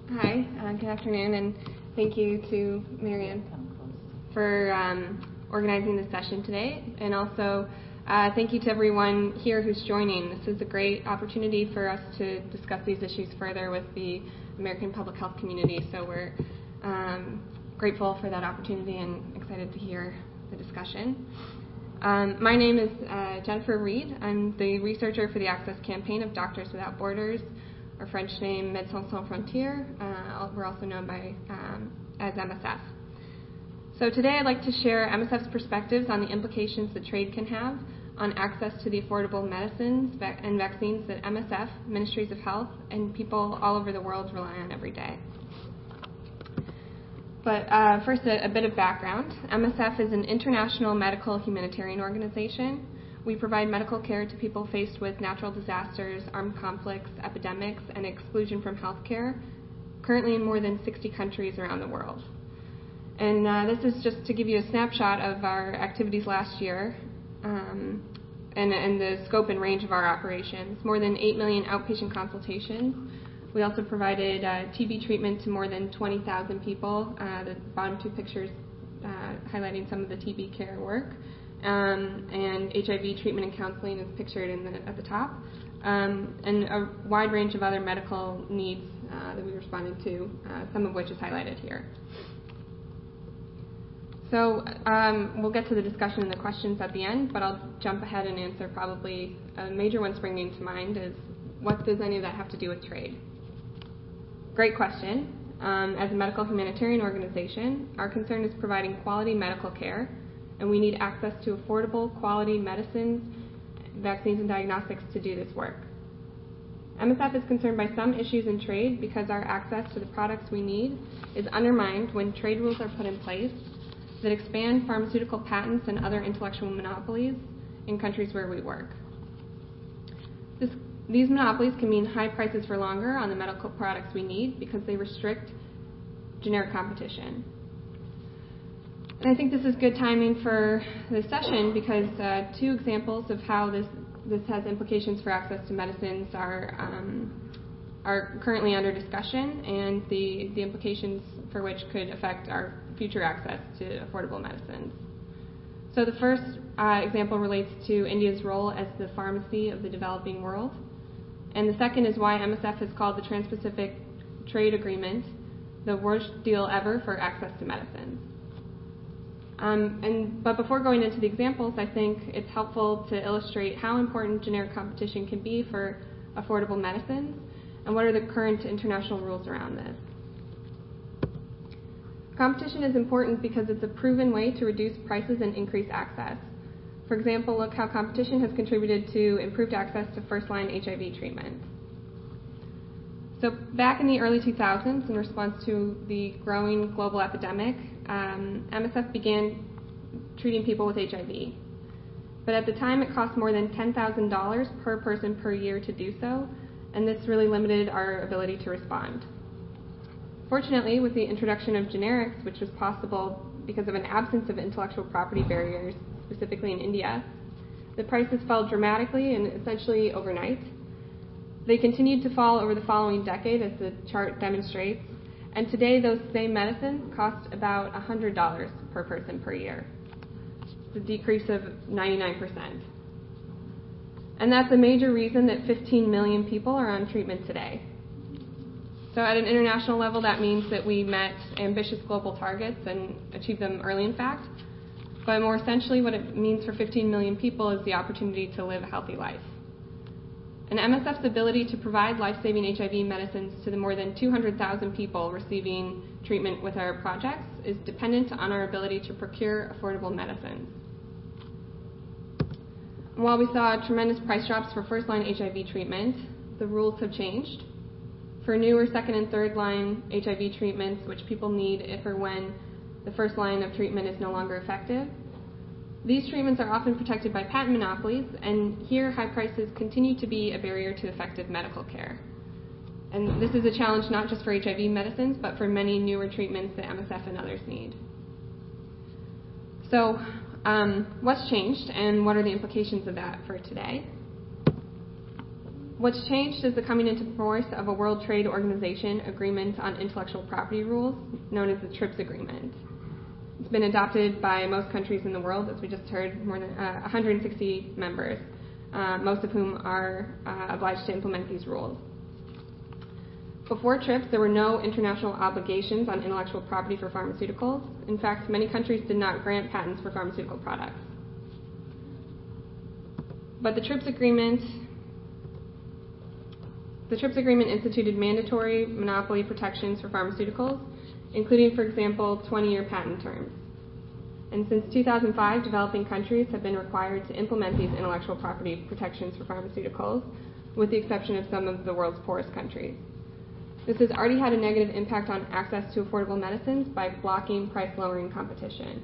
Hi, good afternoon, and thank you to Marianne for organizing this session today, and also thank you to everyone here who's joining. This is a great opportunity for us to discuss these issues further with the American public health community, so we're grateful for that opportunity and excited to hear the discussion. My name is Jennifer Reed. I'm the researcher for the Access Campaign of Doctors Without Borders, or French name Médecins Sans Frontières. We're also known as MSF. So today I'd like to share MSF's perspectives on the implications that trade can have on access to the affordable medicines and vaccines that MSF, Ministries of Health, and people all over the world rely on every day. But first, a bit of background. MSF is an international medical humanitarian organization. We provide medical care to people faced with natural disasters, armed conflicts, epidemics, and exclusion from health care, currently in more than 60 countries around the world. And this is just to give you a snapshot of our activities last year and the scope and range of our operations. More than 8 million outpatient consultations. We also provided TB treatment to more than 20,000 people. The bottom two pictures highlighting some of the TB care work. And HIV treatment and counseling is pictured at the top, and a wide range of other medical needs that we responded to, some of which is highlighted here. So we'll get to the discussion and the questions at the end, but I'll jump ahead and answer probably a major one springing to mind is, what does any of that have to do with trade? Great question. As a medical humanitarian organization, our concern is providing quality medical care, and we need access to affordable, quality medicines, vaccines, and diagnostics to do this work. MSF is concerned by some issues in trade because our access to the products we need is undermined when trade rules are put in place that expand pharmaceutical patents and other intellectual monopolies in countries where we work. These monopolies can mean high prices for longer on the medical products we need because they restrict generic competition. And I think this is good timing for this session because two examples of how this has implications for access to medicines are currently under discussion, and the implications for which could affect our future access to affordable medicines. So the first example relates to India's role as the pharmacy of the developing world, and the second is why MSF has called the Trans-Pacific Trade Agreement the worst deal ever for access to medicines. But before going into the examples, I think it's helpful to illustrate how important generic competition can be for affordable medicines and what are the current international rules around this. Competition is important because it's a proven way to reduce prices and increase access. For example, look how competition has contributed to improved access to first-line HIV treatment. So back in the early 2000s, in response to the growing global epidemic, MSF began treating people with HIV. But at the time, it cost more than $10,000 per person per year to do so, and this really limited our ability to respond. Fortunately, with the introduction of generics, which was possible because of an absence of intellectual property barriers, specifically in India, the prices fell dramatically and essentially overnight. They continued to fall over the following decade, as the chart demonstrates, and today those same medicines cost about $100 per person per year. It's a decrease of 99%. And that's a major reason that 15 million people are on treatment today. So at an international level, that means that we met ambitious global targets and achieved them early, in fact. But more essentially, what it means for 15 million people is the opportunity to live a healthy life. And MSF's ability to provide life-saving HIV medicines to the more than 200,000 people receiving treatment with our projects is dependent on our ability to procure affordable medicines. While we saw tremendous price drops for first-line HIV treatment, the rules have changed. For newer second and third-line HIV treatments, which people need if or when the first line of treatment is no longer effective, these treatments are often protected by patent monopolies, and here high prices continue to be a barrier to effective medical care. And this is a challenge not just for HIV medicines, but for many newer treatments that MSF and others need. So what's changed, and what are the implications of that for today? What's changed is the coming into force of a World Trade Organization agreement on intellectual property rules, known as the TRIPS Agreement. It's been adopted by most countries in the world, as we just heard, more than 160 members, most of whom are obliged to implement these rules. Before TRIPS, there were no international obligations on intellectual property for pharmaceuticals. In fact, many countries did not grant patents for pharmaceutical products. But the TRIPS Agreement instituted mandatory monopoly protections for pharmaceuticals, including, for example, 20-year patent terms. And since 2005, developing countries have been required to implement these intellectual property protections for pharmaceuticals, with the exception of some of the world's poorest countries. This has already had a negative impact on access to affordable medicines by blocking price-lowering competition.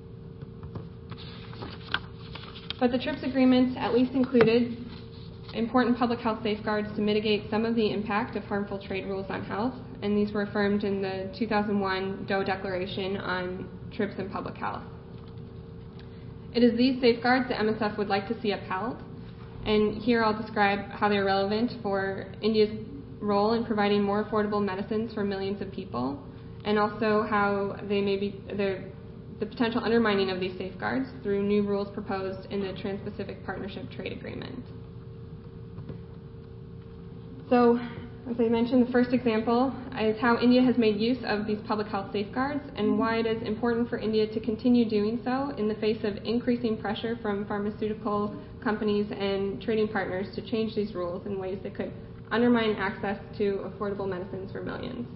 But the TRIPS Agreement at least included important public health safeguards to mitigate some of the impact of harmful trade rules on health, and these were affirmed in the 2001 Doe Declaration on TRIPS and Public Health. It is these safeguards that MSF would like to see upheld, and here I'll describe how they're relevant for India's role in providing more affordable medicines for millions of people, and also how they may be the potential undermining of these safeguards through new rules proposed in the Trans-Pacific Partnership Trade Agreement. So, as I mentioned, the first example is how India has made use of these public health safeguards and why it is important for India to continue doing so in the face of increasing pressure from pharmaceutical companies and trading partners to change these rules in ways that could undermine access to affordable medicines for millions.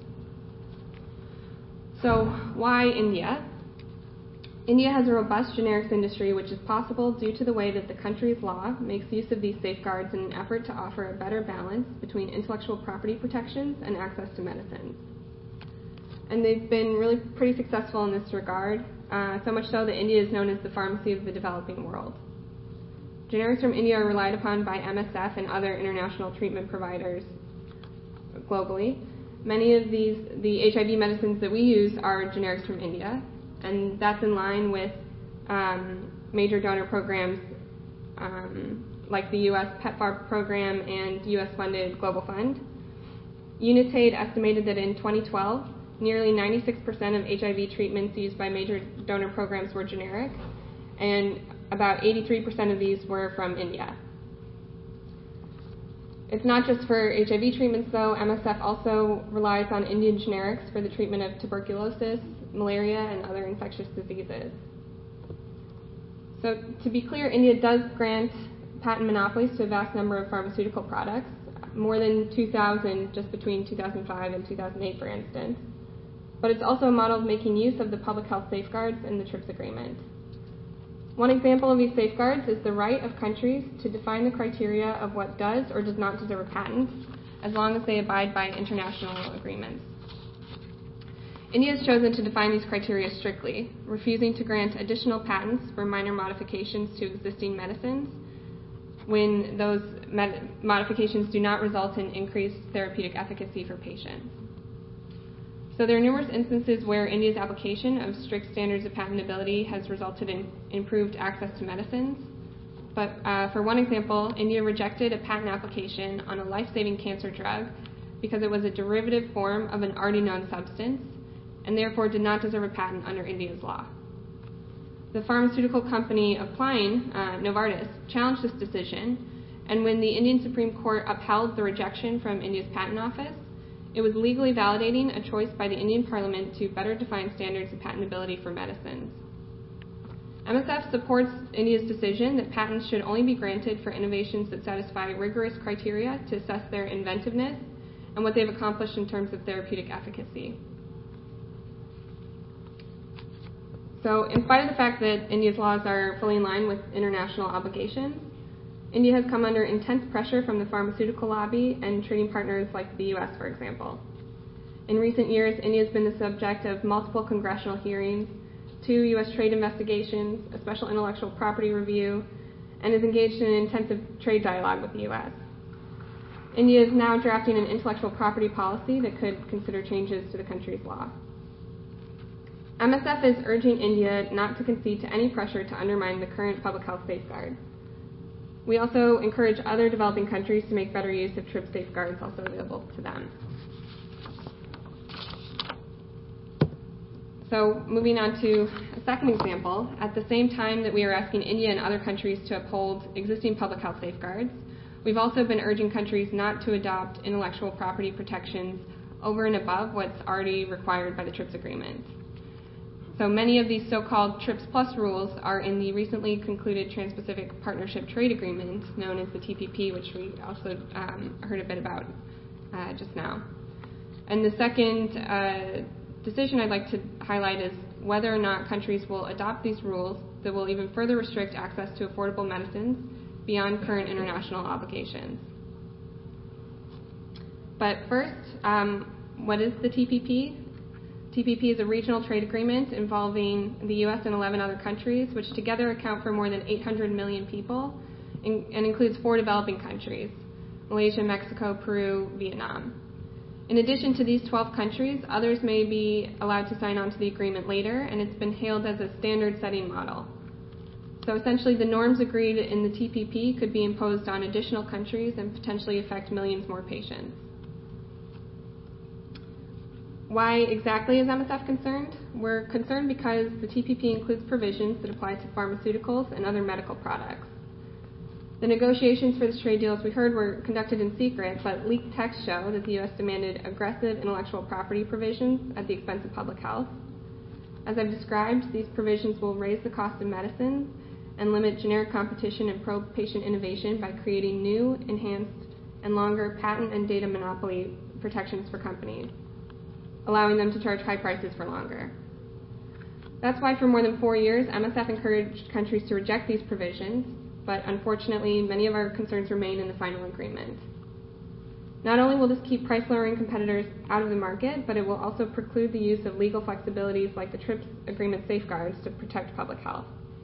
So, why India? India has a robust generics industry, which is possible due to the way that the country's law makes use of these safeguards in an effort to offer a better balance between intellectual property protections and access to medicines. And they've been really pretty successful in this regard, so much so that India is known as the pharmacy of the developing world. Generics from India are relied upon by MSF and other international treatment providers globally. Many of the HIV medicines that we use are generics from India, and that's in line with major donor programs like the U.S. PEPFAR program and U.S.-funded Global Fund. UNITAID estimated that in 2012, nearly 96% of HIV treatments used by major donor programs were generic, and about 83% of these were from India. It's not just for HIV treatments, though. MSF also relies on Indian generics for the treatment of tuberculosis, malaria, and other infectious diseases. So to be clear, India does grant patent monopolies to a vast number of pharmaceutical products, more than 2,000 just between 2005 and 2008, for instance. But it's also a model of making use of the public health safeguards in the TRIPS Agreement. One example of these safeguards is the right of countries to define the criteria of what does or does not deserve a patent, as long as they abide by international agreements. India has chosen to define these criteria strictly, refusing to grant additional patents for minor modifications to existing medicines when those modifications do not result in increased therapeutic efficacy for patients. So there are numerous instances where India's application of strict standards of patentability has resulted in improved access to medicines. But for one example, India rejected a patent application on a life-saving cancer drug because it was a derivative form of an already known substance and therefore did not deserve a patent under India's law. The pharmaceutical company applying, Novartis, challenged this decision, and when the Indian Supreme Court upheld the rejection from India's Patent Office, it was legally validating a choice by the Indian Parliament to better define standards of patentability for medicines. MSF supports India's decision that patents should only be granted for innovations that satisfy rigorous criteria to assess their inventiveness and what they've accomplished in terms of therapeutic efficacy. So, in spite of the fact that India's laws are fully in line with international obligations, India has come under intense pressure from the pharmaceutical lobby and trading partners like the U.S., for example. In recent years, India has been the subject of multiple congressional hearings, 2 U.S. trade investigations, a special intellectual property review, and is engaged in an intensive trade dialogue with the U.S. India is now drafting an intellectual property policy that could consider changes to the country's law. MSF is urging India not to concede to any pressure to undermine the current public health safeguards. We also encourage other developing countries to make better use of TRIPS safeguards also available to them. So moving on to a second example, at the same time that we are asking India and other countries to uphold existing public health safeguards, we've also been urging countries not to adopt intellectual property protections over and above what's already required by the TRIPS agreement. So many of these so-called TRIPS Plus rules are in the recently concluded Trans-Pacific Partnership Trade Agreement, known as the TPP, which we also heard a bit about just now. And the second decision I'd like to highlight is whether or not countries will adopt these rules that will even further restrict access to affordable medicines beyond current international obligations. But first, what is the TPP? TPP is a regional trade agreement involving the U.S. and 11 other countries, which together account for more than 800 million people and includes 4 developing countries: Malaysia, Mexico, Peru, Vietnam. In addition to these 12 countries, others may be allowed to sign on to the agreement later, and it's been hailed as a standard-setting model. So essentially, the norms agreed in the TPP could be imposed on additional countries and potentially affect millions more patients. Why exactly is MSF concerned? We're concerned because the TPP includes provisions that apply to pharmaceuticals and other medical products. The negotiations for this trade deal, as we heard, were conducted in secret, but leaked texts show that the U.S. demanded aggressive intellectual property provisions at the expense of public health. As I've described, these provisions will raise the cost of medicines and limit generic competition and pro-patient innovation by creating new, enhanced, and longer patent and data monopoly protections for companies, allowing them to charge high prices for longer. That's why for more than 4 years, MSF encouraged countries to reject these provisions, but unfortunately, many of our concerns remain in the final agreement. Not only will this keep price-lowering competitors out of the market, but it will also preclude the use of legal flexibilities like the TRIPS agreement safeguards to protect public health.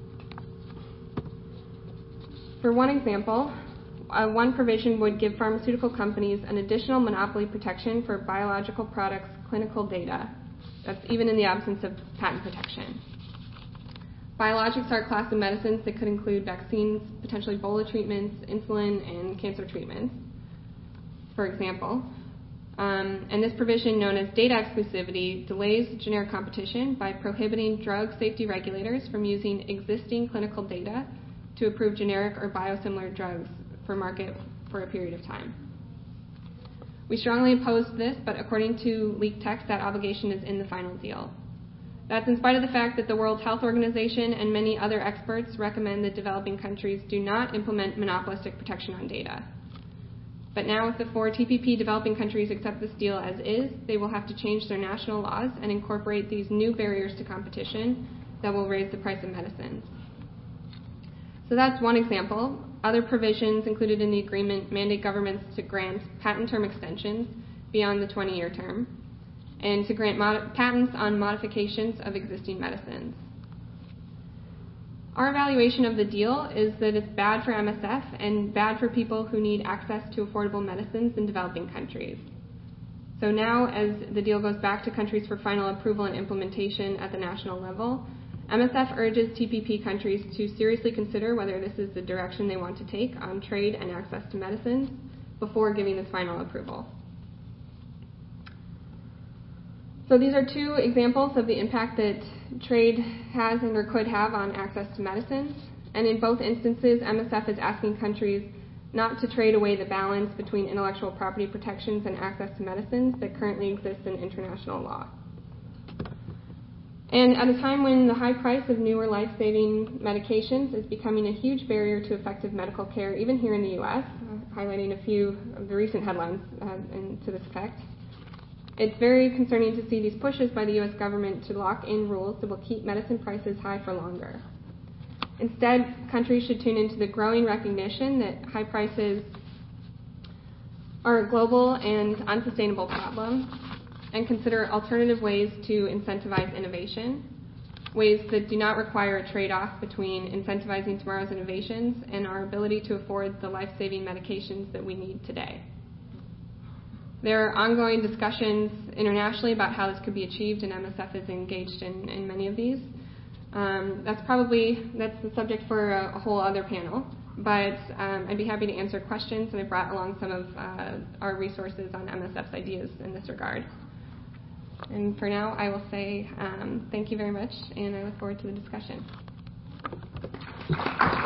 For one example, one provision would give pharmaceutical companies an additional monopoly protection for biological products' clinical data. That's even in the absence of patent protection. Biologics are a class of medicines that could include vaccines, potentially Ebola treatments, insulin, and cancer treatments, for example. And this provision, known as data exclusivity, delays generic competition by prohibiting drug safety regulators from using existing clinical data to approve generic or biosimilar drugs for market for a period of time. We strongly oppose this, but according to leaked text, that obligation is in the final deal. That's in spite of the fact that the World Health Organization and many other experts recommend that developing countries do not implement monopolistic protection on data. But now, if the 4 TPP developing countries accept this deal as is, they will have to change their national laws and incorporate these new barriers to competition that will raise the price of medicines. So that's one example. Other provisions included in the agreement mandate governments to grant patent term extensions beyond the 20-year term, and to grant patents on modifications of existing medicines. Our evaluation of the deal is that it's bad for MSF and bad for people who need access to affordable medicines in developing countries. So now, as the deal goes back to countries for final approval and implementation at the national level, MSF urges TPP countries to seriously consider whether this is the direction they want to take on trade and access to medicines before giving this final approval. So these are 2 examples of the impact that trade has and or could have on access to medicines. And in both instances, MSF is asking countries not to trade away the balance between intellectual property protections and access to medicines that currently exists in international law. And at a time when the high price of newer life-saving medications is becoming a huge barrier to effective medical care, even here in the U.S., highlighting a few of the recent headlines to this effect, it's very concerning to see these pushes by the U.S. government to lock in rules that will keep medicine prices high for longer. Instead, countries should tune into the growing recognition that high prices are a global and unsustainable problem, and consider alternative ways to incentivize innovation, ways that do not require a trade-off between incentivizing tomorrow's innovations and our ability to afford the life-saving medications that we need today. There are ongoing discussions internationally about how this could be achieved, and MSF is engaged in many of these. That's the subject for a whole other panel. But I'd be happy to answer questions, and I brought along some of our resources on MSF's ideas in this regard. And for now, I will say thank you very much, and I look forward to the discussion.